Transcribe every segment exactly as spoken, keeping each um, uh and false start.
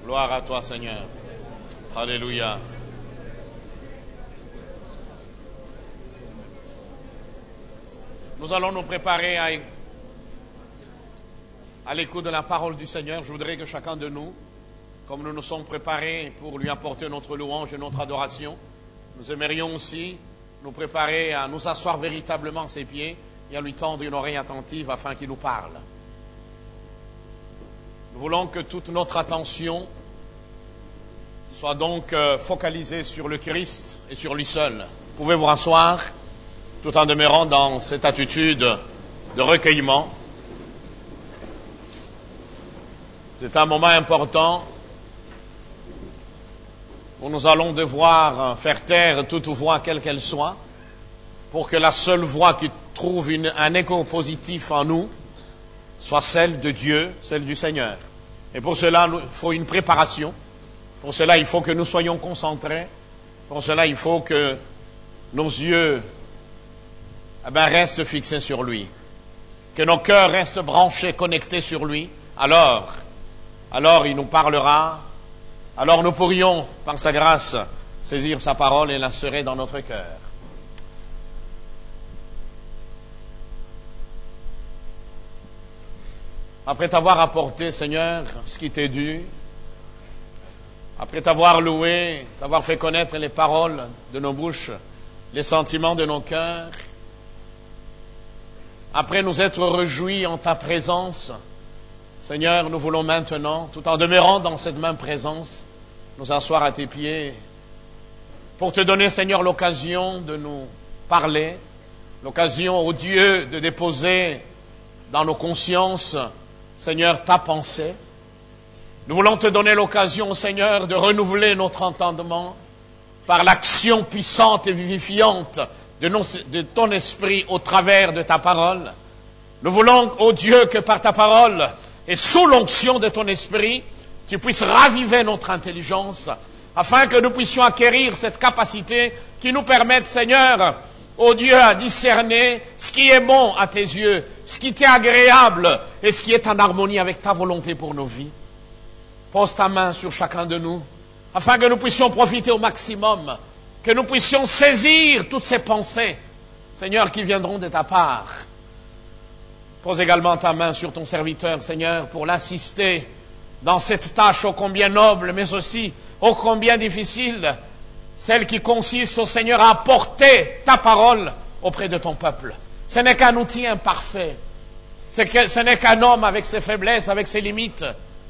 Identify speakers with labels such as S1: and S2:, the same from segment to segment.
S1: Gloire à toi, Seigneur. Alléluia. Nous allons nous préparer à, à l'écoute de la parole du Seigneur. Je voudrais que chacun de nous, comme nous nous sommes préparés pour lui apporter notre louange et notre adoration, nous aimerions aussi nous préparer à nous asseoir véritablement à ses pieds et à lui tendre une oreille attentive afin qu'il nous parle. Nous voulons que toute notre attention soit donc euh, focalisée sur le Christ et sur lui seul. Vous pouvez vous rasseoir tout en demeurant dans cette attitude de recueillement. C'est un moment important où nous allons devoir faire taire toute voix, quelle qu'elle soit, pour que la seule voix qui trouve une, un écho positif en nous soit celle de Dieu, celle du Seigneur. Et pour cela, il faut une préparation. Pour cela, il faut que nous soyons concentrés. Pour cela, il faut que nos yeux eh ben, restent fixés sur lui. Que nos cœurs restent branchés, connectés sur lui. Alors, alors il nous parlera. Alors nous pourrions, par sa grâce, saisir sa parole et l'insérer dans notre cœur. Après t'avoir apporté, Seigneur, ce qui t'est dû, après t'avoir loué, t'avoir fait connaître les paroles de nos bouches, les sentiments de nos cœurs, après nous être réjouis en ta présence, Seigneur, nous voulons maintenant, tout en demeurant dans cette même présence, nous asseoir à tes pieds pour te donner, Seigneur, l'occasion de nous parler, l'occasion, ô Dieu, de déposer dans nos consciences, Seigneur, ta pensée. Nous voulons te donner l'occasion, Seigneur, de renouveler notre entendement par l'action puissante et vivifiante de, nos, de ton esprit au travers de ta parole. Nous voulons, ô Dieu, que par ta parole et sous l'onction de ton esprit, tu puisses raviver notre intelligence afin que nous puissions acquérir cette capacité qui nous permette, Seigneur, ô Dieu, à discerner ce qui est bon à tes yeux, ce qui t'est agréable et ce qui est en harmonie avec ta volonté pour nos vies. Pose ta main sur chacun de nous, afin que nous puissions profiter au maximum, que nous puissions saisir toutes ces pensées, Seigneur, qui viendront de ta part. Pose également ta main sur ton serviteur, Seigneur, pour l'assister dans cette tâche ô combien noble, mais aussi ô combien difficile, celle qui consiste, ô Seigneur, à apporter ta parole auprès de ton peuple. Ce n'est qu'un outil imparfait, c'est que, ce n'est qu'un homme avec ses faiblesses, avec ses limites.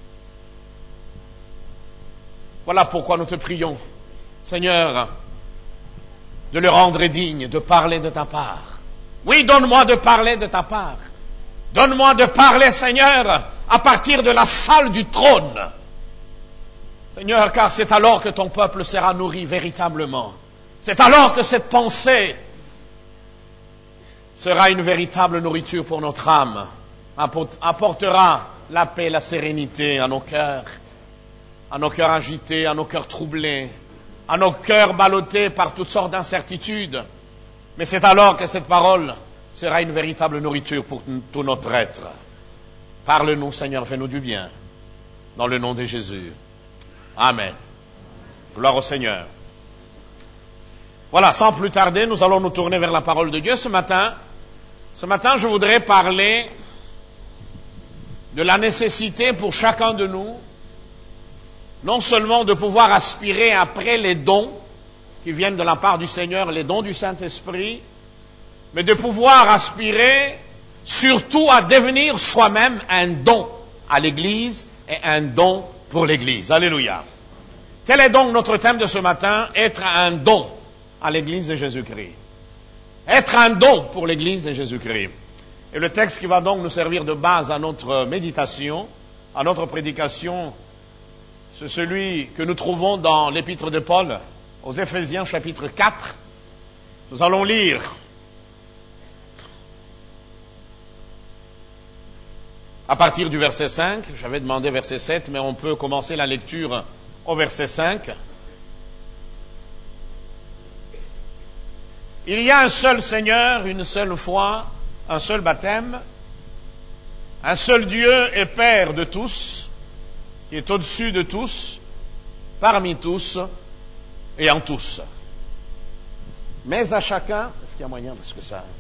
S1: Voilà pourquoi nous te prions, Seigneur, de le rendre digne, de parler de ta part. Oui, donne-moi de parler de ta part. Donne-moi de parler, Seigneur, à partir de la salle du trône. Seigneur, car c'est alors que ton peuple sera nourri véritablement. C'est alors que cette pensée sera une véritable nourriture pour notre âme, apportera la paix, la sérénité à nos cœurs, à nos cœurs agités, à nos cœurs troublés, à nos cœurs ballottés par toutes sortes d'incertitudes. Mais c'est alors que cette parole sera une véritable nourriture pour tout notre être. Parle-nous, Seigneur, fais-nous du bien. Dans le nom de Jésus. Amen. Gloire au Seigneur. Voilà, sans plus tarder, nous allons nous tourner vers la parole de Dieu ce matin. Ce matin, je voudrais parler de la nécessité pour chacun de nous, non seulement de pouvoir aspirer après les dons qui viennent de la part du Seigneur, les dons du Saint-Esprit, mais de pouvoir aspirer surtout à devenir soi-même un don à l'Église et un don pour l'Église. Alléluia. Tel est donc notre thème de ce matin, être un don à l'Église de Jésus-Christ. Être un don pour l'Église de Jésus-Christ. Et le texte qui va donc nous servir de base à notre méditation, à notre prédication, c'est celui que nous trouvons dans l'épître de Paul aux Éphésiens chapitre quatre. Nous allons lire à partir du verset cinq. J'avais demandé verset sept, mais on peut commencer la lecture au verset cinq. Il y a un seul Seigneur, une seule foi, un seul baptême, un seul Dieu et Père de tous, qui est au-dessus de tous, parmi tous et en tous. Mais à chacun, est-ce qu'il y a moyen parce que ça...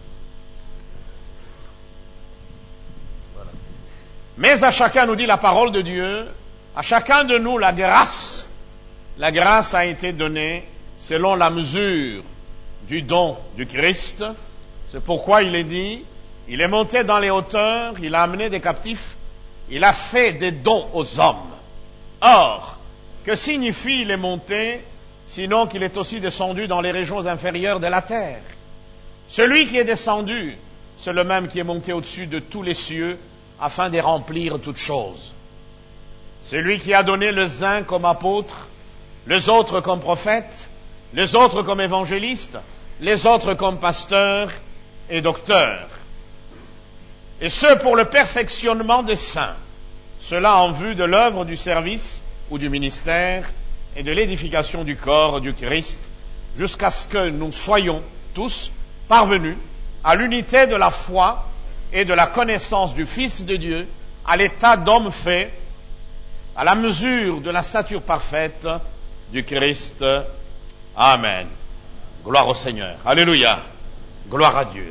S1: Voilà. Mais à chacun, nous dit la parole de Dieu, à chacun de nous la grâce, la grâce a été donnée selon la mesure du don du Christ. C'est pourquoi il est dit, il est monté dans les hauteurs, il a amené des captifs, il a fait des dons aux hommes. Or, que signifie il est monté, sinon qu'il est aussi descendu dans les régions inférieures de la terre? Celui qui est descendu, c'est le même qui est monté au-dessus de tous les cieux, afin de remplir toutes choses. Celui qui a donné les uns comme apôtres, les autres comme prophètes, les autres comme évangélistes, les autres comme pasteurs et docteurs. Et ce pour le perfectionnement des saints, cela en vue de l'œuvre du service ou du ministère et de l'édification du corps du Christ, jusqu'à ce que nous soyons tous parvenus à l'unité de la foi et de la connaissance du Fils de Dieu, à l'état d'homme fait, à la mesure de la stature parfaite du Christ. Amen. Gloire au Seigneur. Alléluia. Gloire à Dieu.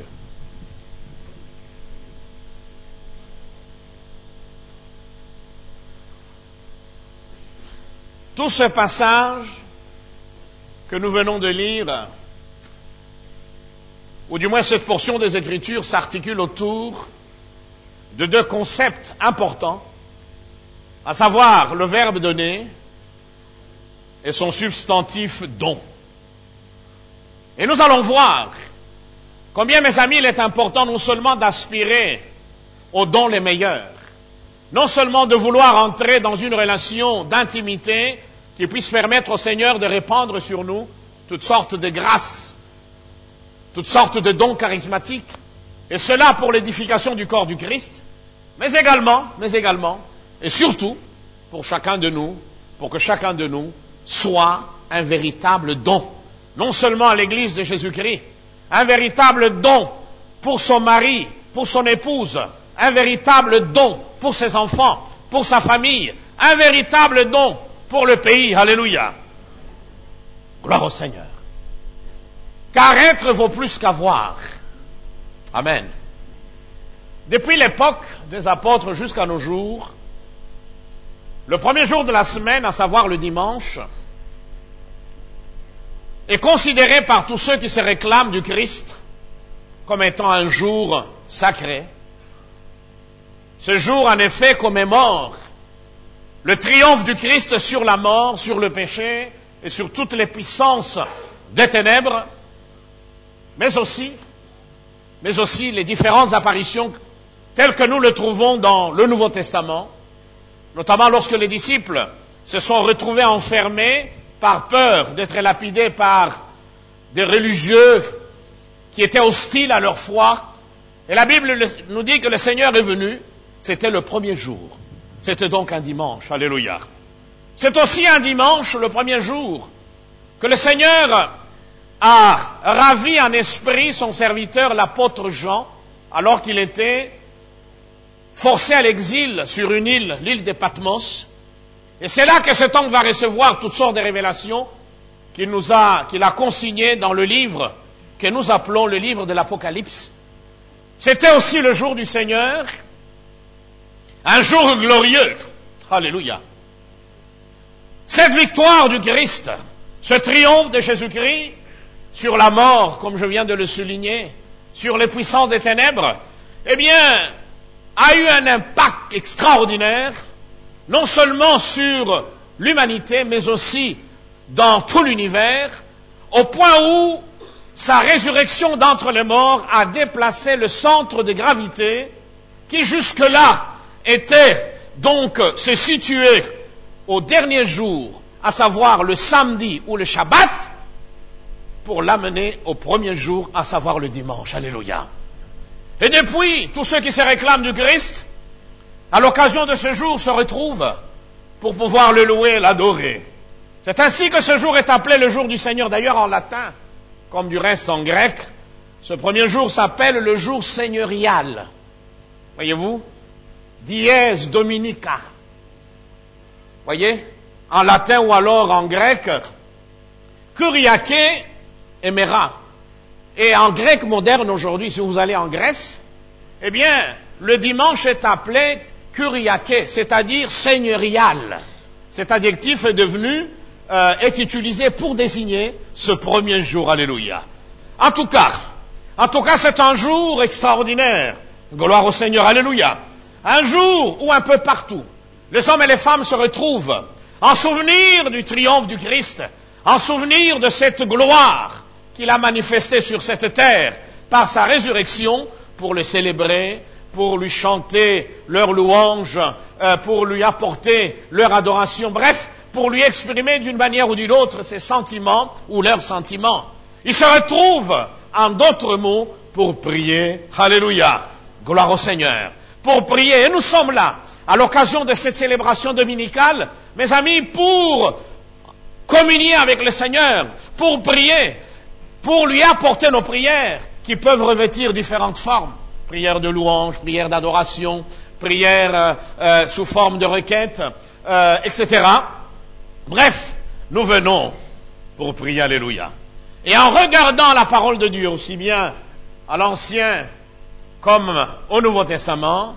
S1: Tout ce passage que nous venons de lire, ou du moins cette portion des Écritures, s'articule autour de deux concepts importants, à savoir le verbe donner et son substantif don. Et nous allons voir combien, mes amis, il est important non seulement d'aspirer aux dons les meilleurs, non seulement de vouloir entrer dans une relation d'intimité qui puisse permettre au Seigneur de répandre sur nous toutes sortes de grâces, toutes sortes de dons charismatiques, et cela pour l'édification du corps du Christ, mais également, mais également, et surtout, pour chacun de nous, pour que chacun de nous soit un véritable don, non seulement à l'Église de Jésus-Christ, un véritable don pour son mari, pour son épouse, un véritable don pour ses enfants, pour sa famille, un véritable don pour le pays. Alléluia. Gloire au Seigneur. Car être vaut plus qu'avoir. Amen. Depuis l'époque des apôtres jusqu'à nos jours, le premier jour de la semaine, à savoir le dimanche, est considéré par tous ceux qui se réclament du Christ comme étant un jour sacré. Ce jour, en effet, commémore le triomphe du Christ sur la mort, sur le péché et sur toutes les puissances des ténèbres, mais aussi, mais aussi les différentes apparitions telles que nous le trouvons dans le Nouveau Testament, notamment lorsque les disciples se sont retrouvés enfermés par peur d'être lapidés par des religieux qui étaient hostiles à leur foi. Et la Bible nous dit que le Seigneur est venu, c'était le premier jour. C'était donc un dimanche. Alléluia. C'est aussi un dimanche, le premier jour, que le Seigneur a ravi en esprit son serviteur, l'apôtre Jean, alors qu'il était forcé à l'exil sur une île, l'île de Patmos. Et c'est là que cet homme va recevoir toutes sortes de révélations qu'il nous a, qu'il a consignées dans le livre que nous appelons le livre de l'Apocalypse. C'était aussi le jour du Seigneur, un jour glorieux. Alléluia. Cette victoire du Christ, ce triomphe de Jésus-Christ sur la mort, comme je viens de le souligner, sur les puissances des ténèbres, eh bien, a eu un impact extraordinaire, non seulement sur l'humanité, mais aussi dans tout l'univers, au point où sa résurrection d'entre les morts a déplacé le centre de gravité qui jusque-là était donc se situer au dernier jour, à savoir le samedi ou le Shabbat, pour l'amener au premier jour, à savoir le dimanche. Alléluia. Et depuis, tous ceux qui se réclament du Christ, à l'occasion de ce jour, se retrouvent pour pouvoir le louer et l'adorer. C'est ainsi que ce jour est appelé le jour du Seigneur, d'ailleurs en latin, comme du reste en grec. Ce premier jour s'appelle le jour seigneurial. Voyez-vous? Dies Dominica. Voyez, en latin ou alors en grec, Kyriake et Mera. Et en grec moderne aujourd'hui, si vous allez en Grèce, eh bien, le dimanche est appelé Kyriake, c'est-à-dire seigneurial. Cet adjectif est devenu, euh, est utilisé pour désigner ce premier jour. Alléluia. En tout cas, en tout cas, c'est un jour extraordinaire. Gloire au Seigneur. Alléluia. Un jour où un peu partout, les hommes et les femmes se retrouvent en souvenir du triomphe du Christ, en souvenir de cette gloire qu'il a manifestée sur cette terre par sa résurrection, pour le célébrer, pour lui chanter leur louange, euh, pour lui apporter leur adoration, bref, pour lui exprimer d'une manière ou d'une autre ses sentiments ou leurs sentiments. Ils se retrouvent, en d'autres mots, pour prier. Alléluia. Gloire au Seigneur. Pour prier. Et nous sommes là, à l'occasion de cette célébration dominicale, mes amis, pour communier avec le Seigneur, pour prier, pour lui apporter nos prières, qui peuvent revêtir différentes formes. Prière de louange, prière d'adoration, prière euh, euh, sous forme de requête, euh, et cetera. Bref, nous venons pour prier. Alléluia. Et en regardant la parole de Dieu, aussi bien à l'Ancien comme au Nouveau Testament,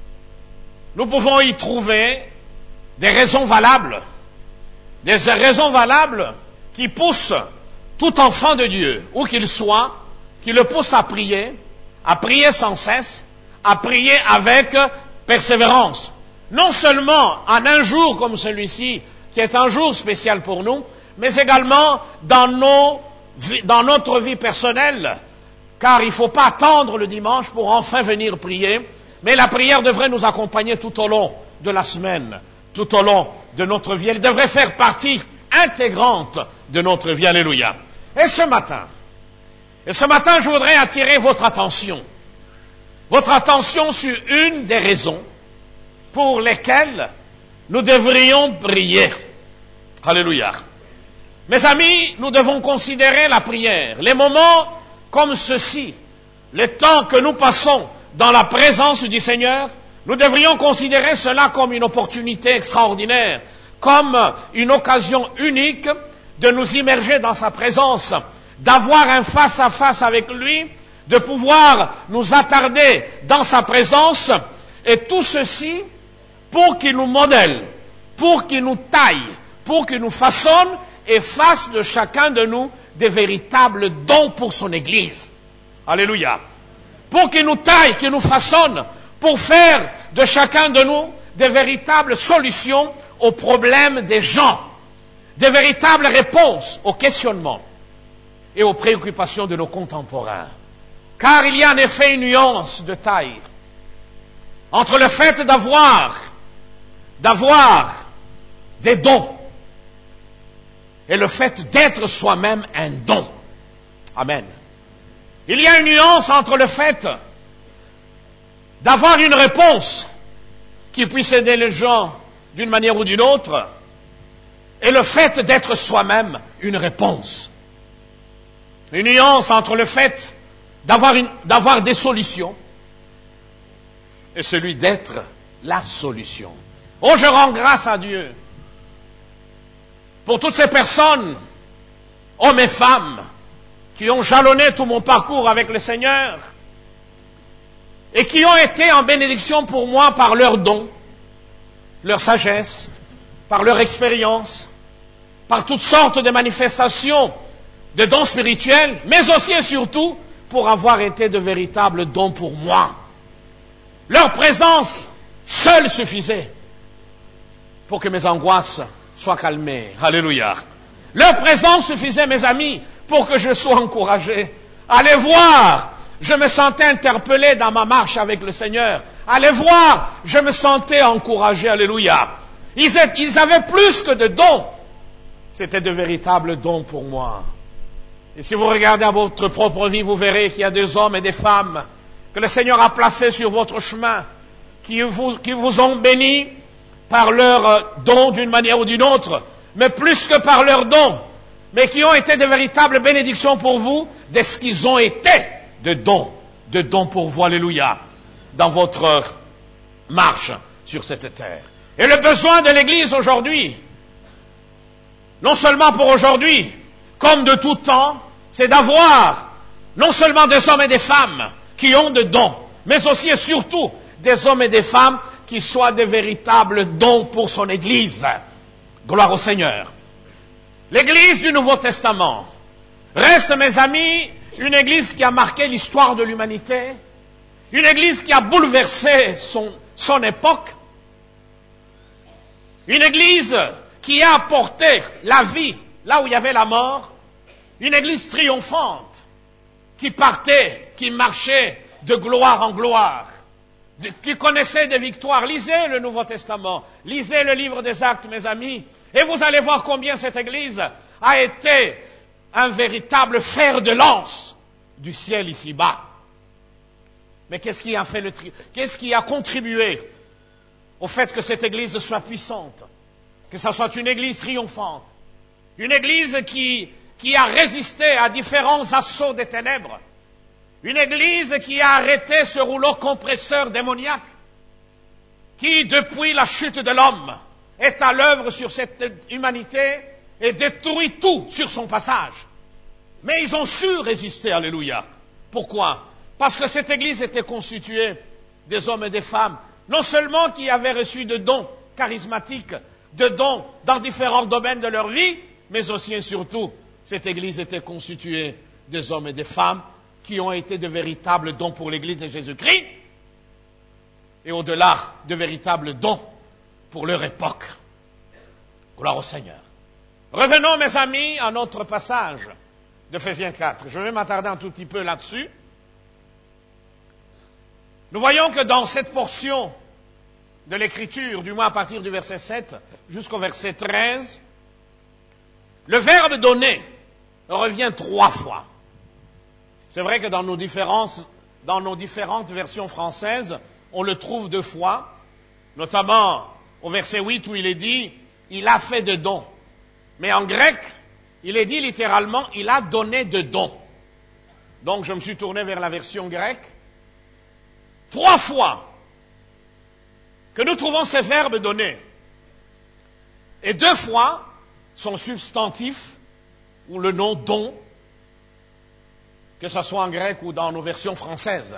S1: nous pouvons y trouver des raisons valables, des raisons valables qui poussent tout enfant de Dieu, où qu'il soit, qui le poussent à prier, à prier sans cesse, à prier avec persévérance. Non seulement en un jour comme celui-ci, qui est un jour spécial pour nous, mais également dans, nos, dans notre vie personnelle, car il ne faut pas attendre le dimanche pour enfin venir prier, mais la prière devrait nous accompagner tout au long de la semaine, tout au long de notre vie. Elle devrait faire partie intégrante de notre vie. Alléluia. Et ce matin, et ce matin, je voudrais attirer votre attention, votre attention sur une des raisons pour lesquelles nous devrions prier. Alléluia. Mes amis, nous devons considérer la prière, les moments comme ceci, les temps que nous passons dans la présence du Seigneur, nous devrions considérer cela comme une opportunité extraordinaire, comme une occasion unique de nous immerger dans sa présence, d'avoir un face-à-face avec lui, de pouvoir nous attarder dans sa présence, et tout ceci pour qu'il nous modèle, pour qu'il nous taille, pour qu'il nous façonne et fasse de chacun de nous des véritables dons pour son Église. Alléluia. Pour qu'il nous taille, qu'il nous façonne, pour faire de chacun de nous des véritables solutions aux problèmes des gens, des véritables réponses aux questionnements et aux préoccupations de nos contemporains. Car il y a en effet une nuance de taille entre le fait d'avoir, d'avoir des dons et le fait d'être soi-même un don. Amen. Il y a une nuance entre le fait d'avoir une réponse qui puisse aider les gens d'une manière ou d'une autre et le fait d'être soi-même une réponse. Une nuance entre le fait d'avoir, une, d'avoir des solutions et celui d'être la solution. Oh, je rends grâce à Dieu pour toutes ces personnes, hommes et femmes, qui ont jalonné tout mon parcours avec le Seigneur et qui ont été en bénédiction pour moi par leurs dons, leur sagesse, par leur expérience, par toutes sortes de manifestations de dons spirituels, mais aussi et surtout pour avoir été de véritables dons pour moi. Leur présence seule suffisait pour que mes angoisses soient calmées. Alléluia. Leur présence suffisait, mes amis, pour que je sois encouragé. Allez voir, je me sentais interpellé dans ma marche avec le Seigneur. Allez voir, je me sentais encouragé. Alléluia. Ils, ils avaient plus que de dons. C'était de véritables dons pour moi. Et si vous regardez à votre propre vie, vous verrez qu'il y a des hommes et des femmes que le Seigneur a placés sur votre chemin, qui vous, qui vous ont bénis par leurs dons d'une manière ou d'une autre, mais plus que par leurs dons, mais qui ont été de véritables bénédictions pour vous, de ce qu'ils ont été de dons, de dons pour vous, alléluia, dans votre marche sur cette terre. Et le besoin de l'Église aujourd'hui, non seulement pour aujourd'hui, comme de tout temps, c'est d'avoir non seulement des hommes et des femmes qui ont des dons, mais aussi et surtout des hommes et des femmes qui soient de véritables dons pour son Église. Gloire au Seigneur. L'Église du Nouveau Testament reste, mes amis, une Église qui a marqué l'histoire de l'humanité, une Église qui a bouleversé son, son époque, une Église qui a apporté la vie là où il y avait la mort, une Église triomphante qui partait, qui marchait de gloire en gloire, de, qui connaissait des victoires. Lisez le Nouveau Testament, lisez le livre des Actes, mes amis, et vous allez voir combien cette Église a été un véritable fer de lance du ciel ici-bas. Mais qu'est-ce qui a fait le tri... Qu'est-ce qui a contribué au fait que cette Église soit puissante, que ce soit une Église triomphante, une Église qui, qui a résisté à différents assauts des ténèbres, une Église qui a arrêté ce rouleau compresseur démoniaque, qui, depuis la chute de l'homme, est à l'œuvre sur cette humanité et détruit tout sur son passage. Mais ils ont su résister, alléluia. Pourquoi? Parce que cette Église était constituée des hommes et des femmes, non seulement qui avaient reçu de dons charismatiques, de dons dans différents domaines de leur vie, mais aussi et surtout, cette Église était constituée des hommes et des femmes qui ont été de véritables dons pour l'Église de Jésus-Christ, et au-delà, de véritables dons pour leur époque. Gloire au Seigneur. Revenons, mes amis, à notre passage d'Éphésiens quatre. Je vais m'attarder un tout petit peu là-dessus. Nous voyons que dans cette portion de l'Écriture, du moins à partir du verset sept jusqu'au verset treize, le verbe donner revient trois fois. C'est vrai que dans nos différences, dans nos différentes versions françaises, on le trouve deux fois, notamment au verset huit où il est dit « il a fait de dons ». Mais en grec, il est dit littéralement « il a donné de dons ». Donc je me suis tourné vers la version grecque. Trois fois que nous trouvons ces verbes donnés. Et deux fois son substantif ou le nom don, que ce soit en grec ou dans nos versions françaises.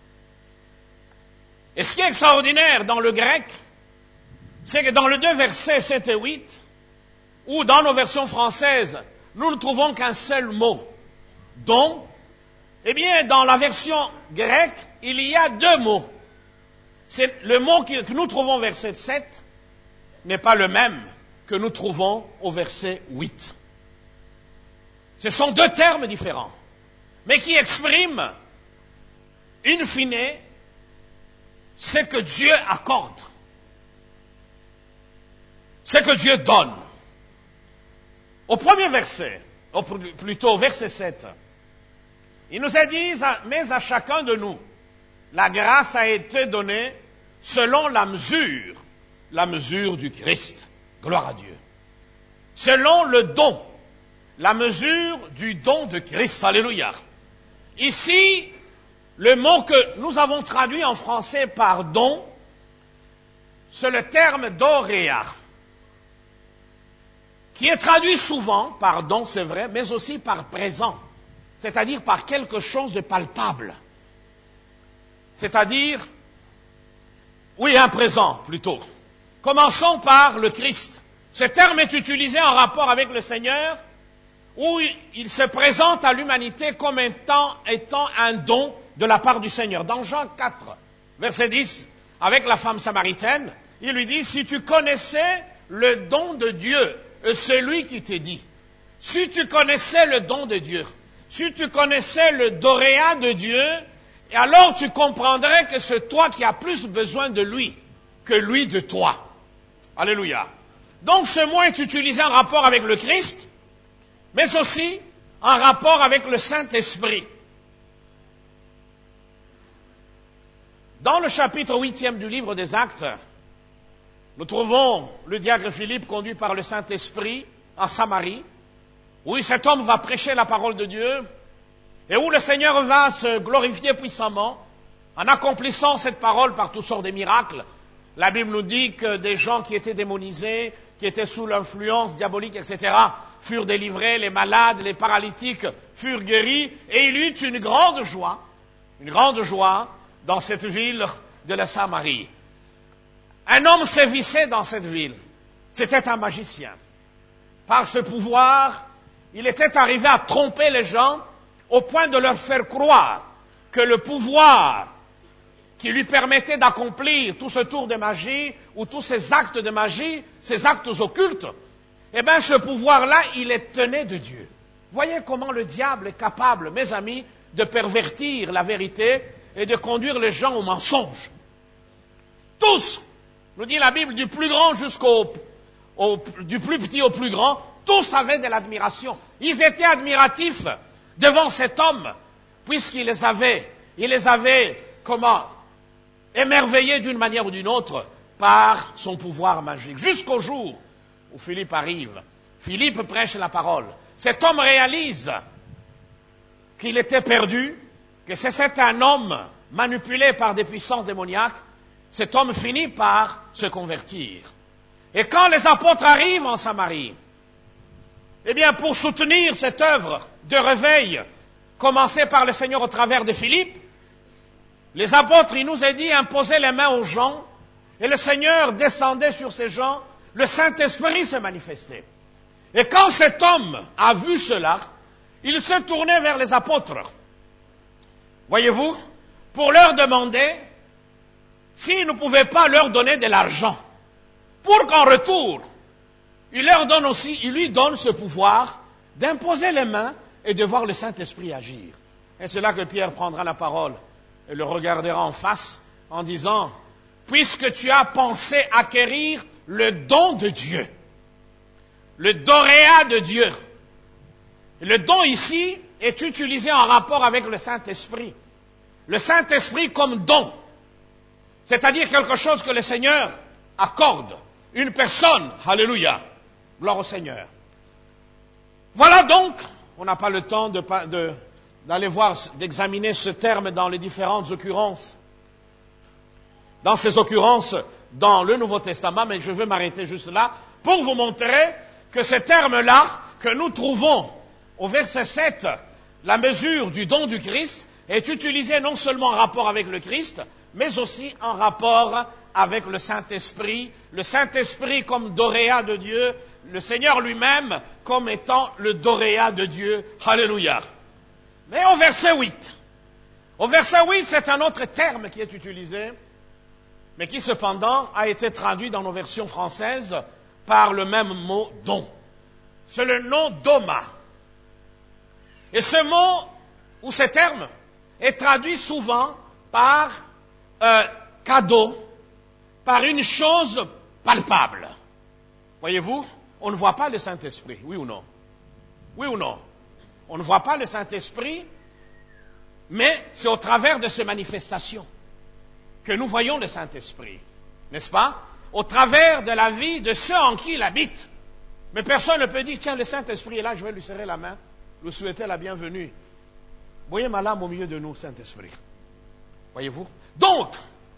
S1: Et ce qui est extraordinaire dans le grec, c'est que dans les deux versets sept et huit, ou dans nos versions françaises, nous ne trouvons qu'un seul mot, don. Eh bien, dans la version grecque, il y a deux mots. C'est le mot que nous trouvons au verset sept n'est pas le même que nous trouvons au verset huit. Ce sont deux termes différents, mais qui expriment, in fine, ce que Dieu accorde, ce que Dieu donne. Au premier verset, ou plutôt au verset sept, il nous a dit, mais à chacun de nous, la grâce a été donnée selon la mesure, la mesure du Christ. Gloire à Dieu. Selon le don, la mesure du don de Christ. Alléluia. Ici, le mot que nous avons traduit en français par don, c'est le terme doréa, qui est traduit souvent par don, c'est vrai, mais aussi par présent, c'est-à-dire par quelque chose de palpable. C'est-à-dire, oui, un présent plutôt. Commençons par le Christ. Ce terme est utilisé en rapport avec le Seigneur, où il se présente à l'humanité comme étant, étant un don de la part du Seigneur. Dans Jean quatre, verset dix, avec la femme samaritaine, il lui dit, si tu connaissais le don de Dieu, celui qui te dit, si tu connaissais le don de Dieu, si tu connaissais le doréa de Dieu, et alors tu comprendrais que c'est toi qui as plus besoin de lui que lui de toi. Alléluia. Donc ce mot est utilisé en rapport avec le Christ, mais aussi en rapport avec le Saint-Esprit. Dans le chapitre huitième du livre des Actes, nous trouvons le diacre Philippe conduit par le Saint-Esprit en Samarie, où cet homme va prêcher la parole de Dieu, et où le Seigneur va se glorifier puissamment en accomplissant cette parole par toutes sortes de miracles. La Bible nous dit que des gens qui étaient démonisés, qui étaient sous l'influence diabolique, et cetera, furent délivrés, les malades, les paralytiques furent guéris, et il y eut une grande joie, une grande joie dans cette ville de la Samarie. Un homme sévissait dans cette ville. C'était un magicien. Par ce pouvoir, il était arrivé à tromper les gens au point de leur faire croire que le pouvoir qui lui permettait d'accomplir tout ce tour de magie ou tous ces actes de magie, ces actes occultes, eh bien ce pouvoir-là, il est tenait de Dieu. Voyez comment le diable est capable, mes amis, de pervertir la vérité et de conduire les gens au mensonge. Tous, nous dit la Bible, du plus grand jusqu'au au, du plus petit au plus grand, tous avaient de l'admiration. Ils étaient admiratifs devant cet homme, puisqu'il les avait, il les avait, comment, émerveillés d'une manière ou d'une autre par son pouvoir magique. Jusqu'au jour où Philippe arrive. Philippe prêche la parole. Cet homme réalise qu'il était perdu, que c'est un homme manipulé par des puissances démoniaques. Cet homme finit par se convertir. Et quand les apôtres arrivent en Samarie, eh bien, pour soutenir cette œuvre de réveil commencée par le Seigneur au travers de Philippe, les apôtres, il nous est dit, imposaient les mains aux gens, et le Seigneur descendait sur ces gens, le Saint-Esprit se manifestait. Et quand cet homme a vu cela, il se tournait vers les apôtres, voyez-vous, pour leur demander s'ils ne pouvaient pas leur donner de l'argent, pour qu'en retour, il leur donne aussi, il lui donne ce pouvoir d'imposer les mains et de voir le Saint-Esprit agir. Et c'est là que Pierre prendra la parole et le regardera en face en disant, puisque tu as pensé acquérir le don de Dieu, le doréa de Dieu. Le don ici est utilisé en rapport avec le Saint-Esprit. Le Saint-Esprit comme don, c'est-à-dire quelque chose que le Seigneur accorde, une personne, alléluia, gloire au Seigneur. Voilà donc, on n'a pas le temps de, de, d'aller voir, d'examiner ce terme dans les différentes occurrences, dans ces occurrences dans le Nouveau Testament, mais je veux m'arrêter juste là pour vous montrer que ce terme-là que nous trouvons au verset sept, la mesure du don du Christ, est utilisé non seulement en rapport avec le Christ, mais aussi en rapport avec le Saint-Esprit, le Saint-Esprit comme doréa de Dieu, le Seigneur lui-même comme étant le doréa de Dieu. Alléluia. Mais au verset huit, au verset huit, c'est un autre terme qui est utilisé, mais qui cependant a été traduit dans nos versions françaises par le même mot don. C'est le nom doma. Et ce mot, ou ce terme, est traduit souvent par euh, cadeau, par une chose palpable. Voyez-vous, on ne voit pas le Saint-Esprit, oui ou non? Oui ou non? On ne voit pas le Saint-Esprit, mais c'est au travers de ces manifestations que nous voyons le Saint-Esprit, n'est-ce pas? Au travers de la vie de ceux en qui il habite. Mais personne ne peut dire, tiens, le Saint-Esprit est là, je vais lui serrer la main, lui souhaiter la bienvenue. Voyez ma lame au milieu de nous, Saint-Esprit. Voyez-vous? Donc,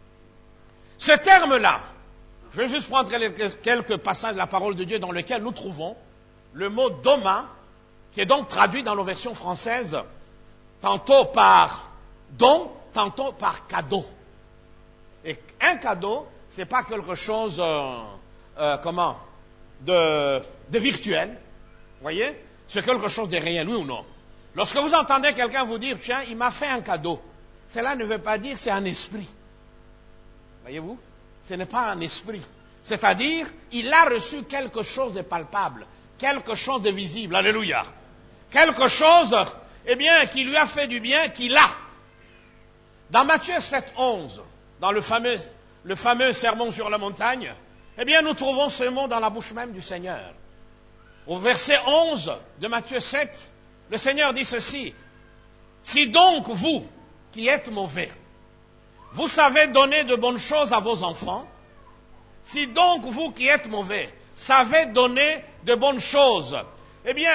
S1: ce terme-là, je vais juste prendre quelques passages de la parole de Dieu dans lesquels nous trouvons le mot doma, qui est donc traduit dans nos versions françaises, tantôt par don, tantôt par cadeau. Et un cadeau, c'est pas quelque chose, euh, euh, comment, de, de virtuel, voyez, c'est quelque chose de réel, oui ou non? Lorsque vous entendez quelqu'un vous dire, tiens, il m'a fait un cadeau, cela ne veut pas dire que c'est un esprit. Voyez-vous? Ce n'est pas un esprit. C'est-à-dire, il a reçu quelque chose de palpable, quelque chose de visible, alléluia. Quelque chose, eh bien, qui lui a fait du bien, qu'il a. Dans Matthieu sept, onze, dans le fameux, le fameux sermon sur la montagne, eh bien, nous trouvons ce mot dans la bouche même du Seigneur. Au verset onze de Matthieu sept, le Seigneur dit ceci, « Si donc vous, qui êtes mauvais, vous savez donner de bonnes choses à vos enfants, si donc vous qui êtes mauvais, savez donner de bonnes choses, eh bien,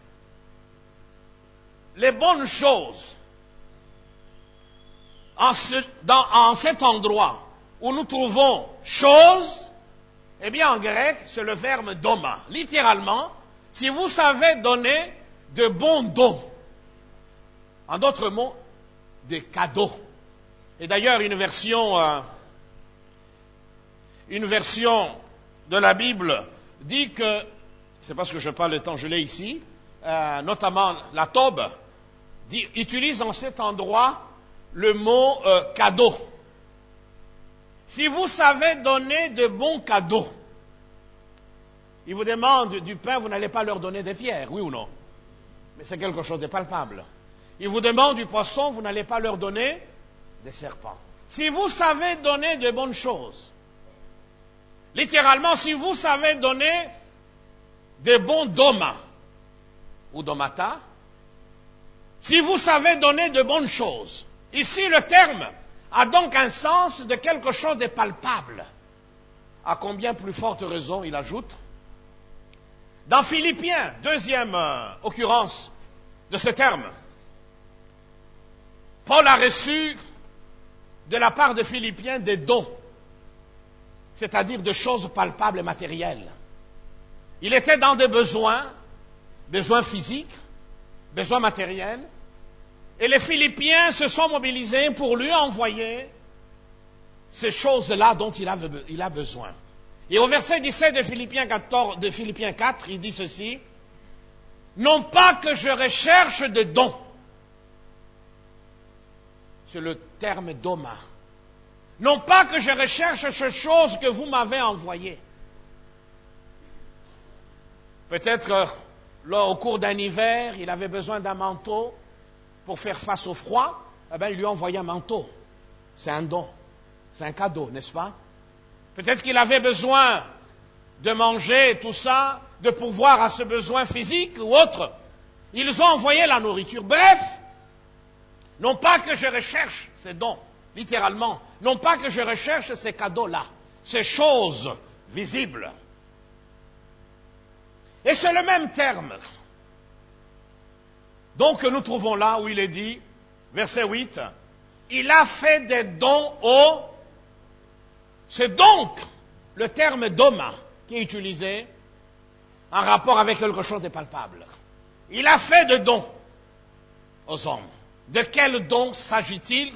S1: les bonnes choses, en, ce, dans, en cet endroit, où nous trouvons chose, eh bien en grec, c'est le verbe doma. Littéralement, si vous savez donner de bons dons, en d'autres mots, des cadeaux. Et d'ailleurs, une version, euh, une version de la Bible dit que, c'est parce que je parle le temps, je l'ai ici, euh, notamment la Tobe, dit, utilise en cet endroit le mot euh, cadeau. Si vous savez donner de bons cadeaux, ils vous demandent du pain, vous n'allez pas leur donner des pierres, oui ou non? Mais c'est quelque chose de palpable. Ils vous demandent du poisson, vous n'allez pas leur donner des serpents. Si vous savez donner de bonnes choses, littéralement, si vous savez donner des bons doma ou domata, si vous savez donner de bonnes choses, ici le terme a donc un sens de quelque chose de palpable. À combien plus forte raison, il ajoute, dans Philippiens, deuxième euh, occurrence de ce terme, Paul a reçu de la part de Philippiens des dons, c'est-à-dire de choses palpables et matérielles. Il était dans des besoins, besoins physiques, besoins matériels, et les Philippiens se sont mobilisés pour lui envoyer ces choses-là dont il a, il a besoin. Et au verset dix-sept de Philippiens, quatorze, de Philippiens quatre, il dit ceci, « Non pas que je recherche de dons », c'est le terme doma, « Non pas que je recherche ces choses que vous m'avez envoyées. » Peut-être, là, au cours d'un hiver, il avait besoin d'un manteau pour faire face au froid, eh bien, il lui a envoyé un manteau. C'est un don, c'est un cadeau, n'est-ce pas? Peut-être qu'il avait besoin de manger, tout ça, de pourvoir à ce besoin physique ou autre. Ils ont envoyé la nourriture. Bref, non pas que je recherche ces dons, littéralement, non pas que je recherche ces cadeaux-là, ces choses visibles. Et c'est le même terme. Donc nous trouvons là où il est dit, verset huit, il a fait des dons aux... C'est donc le terme doma qui est utilisé en rapport avec quelque chose de palpable. Il a fait des dons aux hommes. De quel don s'agit-il?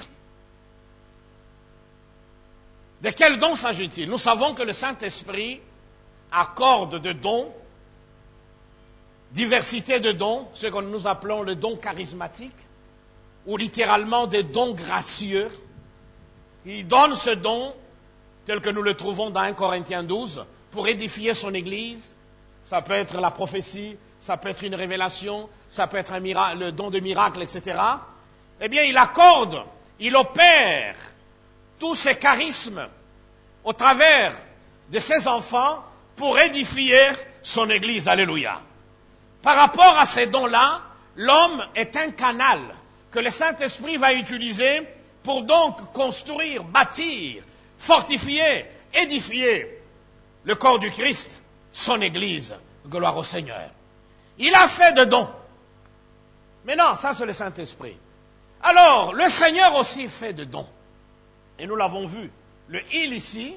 S1: De quel don s'agit-il? Nous savons que le Saint-Esprit accorde des dons, diversité de dons, ce que nous appelons le don charismatique, ou littéralement des dons gracieux. Il donne ce don, tel que nous le trouvons dans un Corinthiens douze, pour édifier son Église. Ça peut être la prophétie, ça peut être une révélation, ça peut être un miracle, le don de miracle, et cetera. Eh bien, il accorde, il opère tous ces charismes au travers de ses enfants pour édifier son Église. Alléluia. Par rapport à ces dons-là, l'homme est un canal que le Saint-Esprit va utiliser pour donc construire, bâtir, fortifier, édifier le corps du Christ, son Église. Gloire au Seigneur. Il a fait de dons. Mais non, ça c'est le Saint-Esprit. Alors, le Seigneur aussi fait de dons. Et nous l'avons vu. Le il ici,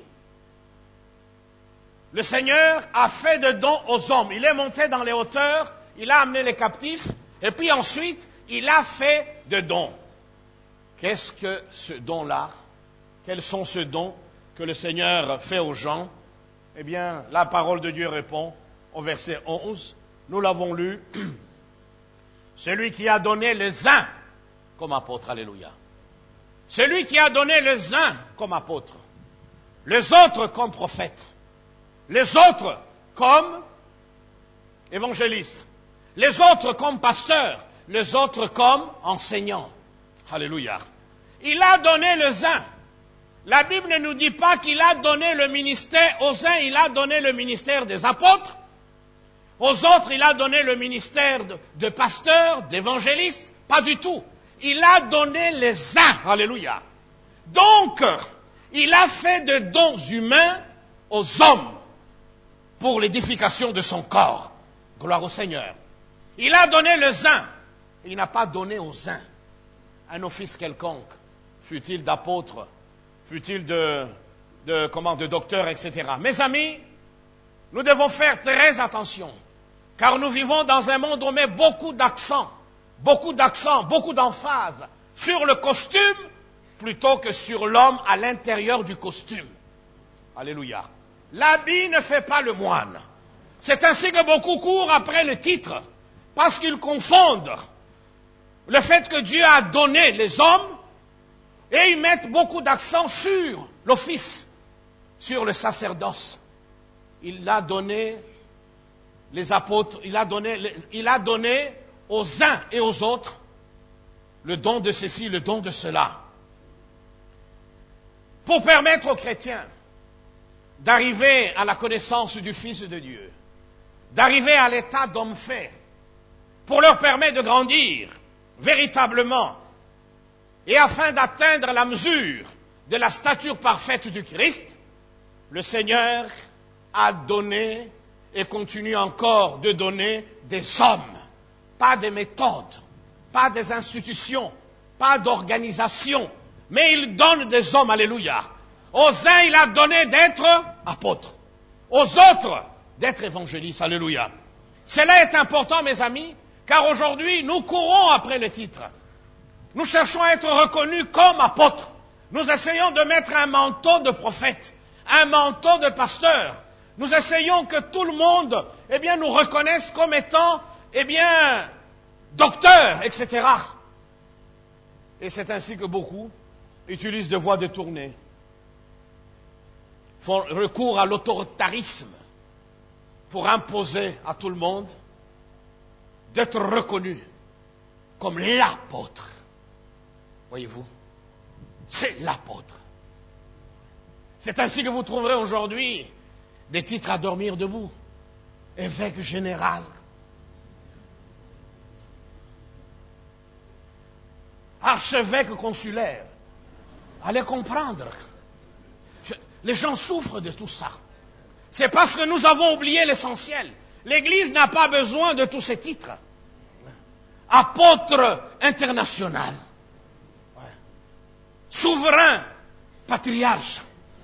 S1: le Seigneur a fait de dons aux hommes. Il est monté dans les hauteurs, il a amené les captifs, et puis ensuite, il a fait de dons. Qu'est-ce que ce don-là? Quels sont ces dons que le Seigneur fait aux gens? Eh bien, la parole de Dieu répond au verset onze. Nous l'avons lu. Celui qui a donné les uns comme apôtres. Alléluia. Celui qui a donné les uns comme apôtres. Les autres comme prophètes. Les autres comme évangélistes. Les autres comme pasteurs. Les autres comme enseignants. Alléluia. Il a donné les uns. La Bible ne nous dit pas qu'il a donné le ministère aux uns, il a donné le ministère des apôtres. Aux autres, il a donné le ministère de, de pasteurs, d'évangélistes. Pas du tout. Il a donné les uns. Alléluia. Donc, il a fait de dons humains aux hommes pour l'édification de son corps. Gloire au Seigneur. Il a donné les uns. Il n'a pas donné aux uns un office quelconque, fût-il d'apôtre, fût-il de de, comment, de docteur, et cetera. Mes amis, nous devons faire très attention, car nous vivons dans un monde où on met beaucoup d'accent, beaucoup d'accent, beaucoup d'emphase sur le costume plutôt que sur l'homme à l'intérieur du costume. Alléluia. L'habit ne fait pas le moine. C'est ainsi que beaucoup courent après le titre, parce qu'ils confondent le fait que Dieu a donné les hommes et ils mettent beaucoup d'accent sur l'office, sur le sacerdoce. Il a donné les apôtres, il a donné, il a donné aux uns et aux autres le don de ceci, le don de cela, pour permettre aux chrétiens d'arriver à la connaissance du Fils de Dieu, d'arriver à l'état d'homme fait, pour leur permettre de grandir véritablement, et afin d'atteindre la mesure de la stature parfaite du Christ, le Seigneur a donné et continue encore de donner des hommes, pas des méthodes, pas des institutions, pas d'organisation, mais il donne des hommes, alléluia. Aux uns, il a donné d'être apôtres, aux autres, d'être évangélistes, alléluia. Cela est important, mes amis, car aujourd'hui, nous courons après le titre. Nous cherchons à être reconnus comme apôtres. Nous essayons de mettre un manteau de prophète, un manteau de pasteur. Nous essayons que tout le monde, eh bien, nous reconnaisse comme étant, eh bien, docteur, et cetera. Et c'est ainsi que beaucoup utilisent des voies détournées, font recours à l'autoritarisme pour imposer à tout le monde d'être reconnu comme l'apôtre. Voyez-vous, c'est l'apôtre. C'est ainsi que vous trouverez aujourd'hui des titres à dormir debout. Évêque général, archevêque consulaire. Allez comprendre. Les gens souffrent de tout ça. C'est parce que nous avons oublié l'essentiel. L'Église n'a pas besoin de tous ces titres. Apôtre international. Souverain, patriarche.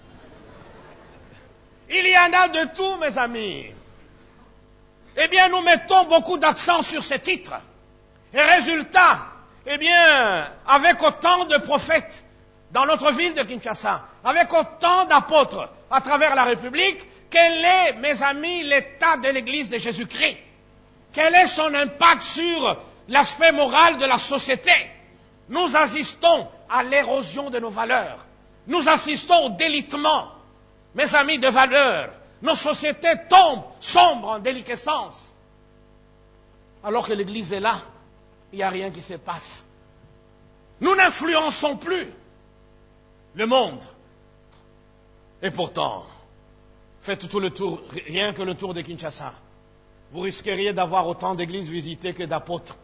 S1: Il y en a de tout, mes amis. Eh bien, nous mettons beaucoup d'accent sur ces titres. Et résultat, eh bien, avec autant de prophètes dans notre ville de Kinshasa, avec autant d'apôtres à travers la République, quel est, mes amis, l'état de l'Église de Jésus-Christ? Quel est son impact sur l'aspect moral de la société? Nous assistons à l'érosion de nos valeurs. Nous assistons au délitement, mes amis, de valeurs. Nos sociétés tombent, sombrent en déliquescence. Alors que l'Église est là, il n'y a rien qui se passe. Nous n'influençons plus le monde. Et pourtant, faites tout le tour, rien que le tour de Kinshasa. Vous risqueriez d'avoir autant d'églises visitées que d'apôtres.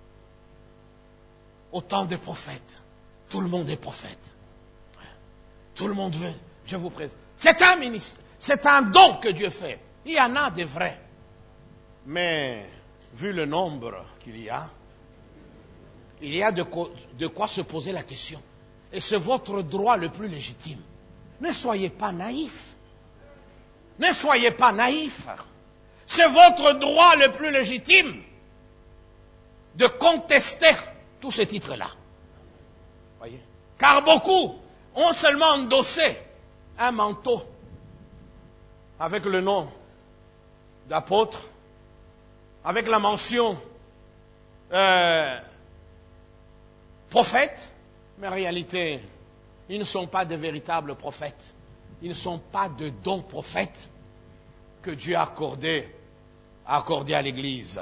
S1: Autant de prophètes. Tout le monde est prophète. Tout le monde veut. Je vous présente. C'est un ministre. C'est un don que Dieu fait. Il y en a des vrais. Mais, vu le nombre qu'il y a, il y a de quoi, de quoi se poser la question. Et c'est votre droit le plus légitime. Ne soyez pas naïfs. Ne soyez pas naïfs. C'est votre droit le plus légitime de contester tous ces titres-là. Voyez? Car beaucoup ont seulement endossé un manteau avec le nom d'apôtre, avec la mention euh, prophète, mais en réalité, ils ne sont pas de véritables prophètes. Ils ne sont pas de dons prophètes que Dieu a accordé, a accordé à l'Église.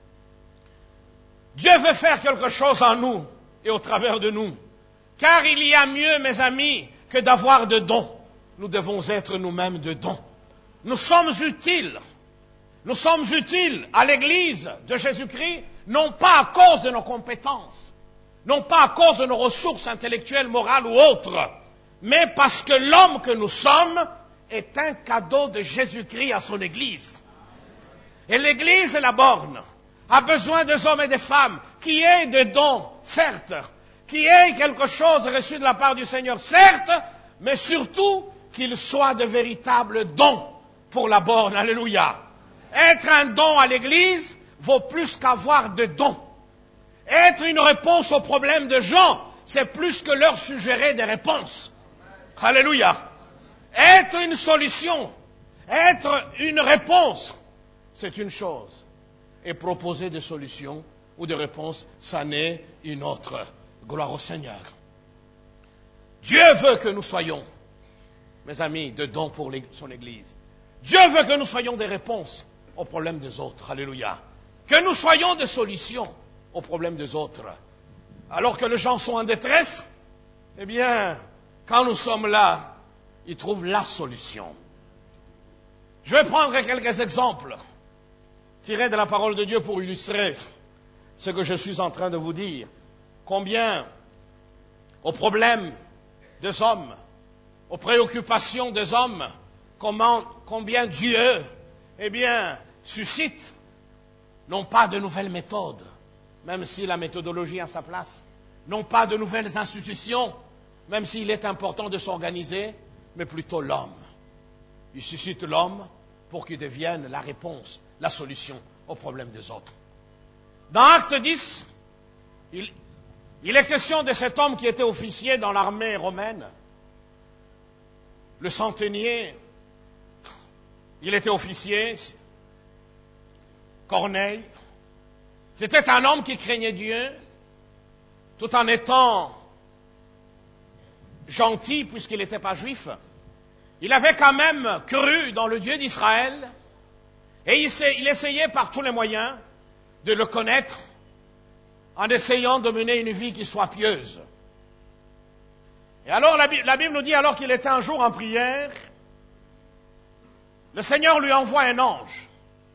S1: Dieu veut faire quelque chose en nous et au travers de nous. Car il y a mieux, mes amis, que d'avoir de dons. Nous devons être nous-mêmes de dons. Nous sommes utiles. Nous sommes utiles à l'Église de Jésus-Christ, non pas à cause de nos compétences, non pas à cause de nos ressources intellectuelles, morales ou autres, mais parce que l'homme que nous sommes est un cadeau de Jésus-Christ à son Église. Et l'Église, la borne, a besoin des hommes et des femmes qui aient des dons, certes, qui aient quelque chose reçu de la part du Seigneur, certes, mais surtout qu'ils soient de véritables dons pour la borne. Alléluia. Être un don à l'Église vaut plus qu'avoir de dons. Être une réponse aux problèmes de gens, c'est plus que leur suggérer des réponses. Alléluia. Être une solution, être une réponse, c'est une chose. Et proposer des solutions ou des réponses, ça n'est une autre. Gloire au Seigneur. Dieu veut que nous soyons, mes amis, de dons pour son Église. Dieu veut que nous soyons des réponses aux problèmes des autres. Alléluia. Que nous soyons des solutions aux problèmes des autres. Alors que les gens sont en détresse, eh bien, quand nous sommes là, ils trouvent la solution. Je vais prendre quelques exemples tirés de la parole de Dieu pour illustrer ce que je suis en train de vous dire. Combien aux problèmes des hommes, aux préoccupations des hommes, comment, combien Dieu, eh bien, suscite, non pas de nouvelles méthodes, même si la méthodologie a sa place, non pas de nouvelles institutions, même s'il est important de s'organiser, mais plutôt l'homme. Il suscite l'homme pour qu'il devienne la réponse, la solution aux problèmes des autres. Dans Acte dix, il, il est question de cet homme qui était officier dans l'armée romaine, le centenier. Il était officier, Corneille. C'était un homme qui craignait Dieu, tout en étant gentil, puisqu'il n'était pas juif. Il avait quand même cru dans le Dieu d'Israël, et il, il essayait par tous les moyens de le connaître, en essayant de mener une vie qui soit pieuse. Et alors la, la Bible nous dit, alors qu'il était un jour en prière, le Seigneur lui envoie un ange.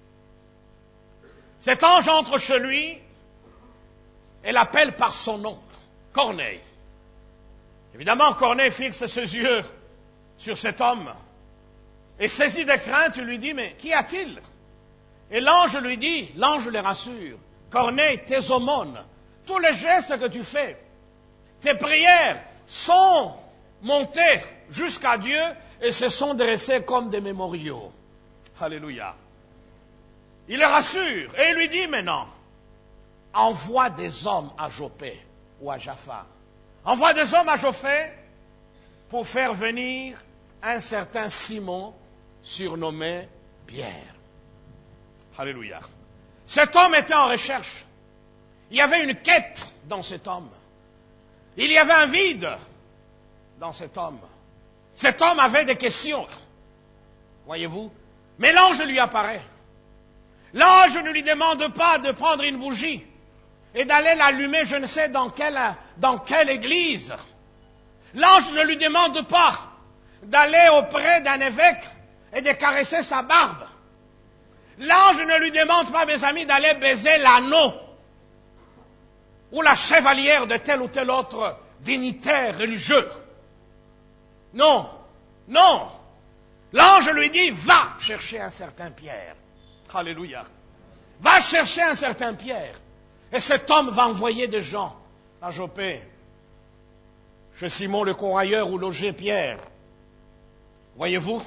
S1: Cet ange entre chez lui et l'appelle par son nom, Corneille. Évidemment, Corneille fixe ses yeux sur cet homme et saisi de crainte, il lui dit, mais qu'y a-t-il? Et l'ange lui dit, l'ange le rassure, Corneille, tes aumônes, tous les gestes que tu fais, tes prières sont montées jusqu'à Dieu et se sont dressés comme des mémoriaux. Alléluia. Il le rassure et il lui dit maintenant, envoie des hommes à Joppé ou à Jaffa. Envoie des hommes à Joppé pour faire venir un certain Simon surnommé Pierre. Alléluia. Cet homme était en recherche. Il y avait une quête dans cet homme. Il y avait un vide dans cet homme. Cet homme avait des questions. Voyez-vous? Mais l'ange lui apparaît. L'ange ne lui demande pas de prendre une bougie et d'aller l'allumer je ne sais dans quelle, dans quelle église. L'ange ne lui demande pas d'aller auprès d'un évêque et de caresser sa barbe. L'ange ne lui demande pas, mes amis, d'aller baiser l'anneau ou la chevalière de tel ou tel autre dignitaire religieux. Non, non. L'ange lui dit, va chercher un certain Pierre. Alléluia. Va chercher un certain Pierre. Et cet homme va envoyer des gens à Joppé, chez Simon le courroyeur où logeait Pierre. Voyez-vous?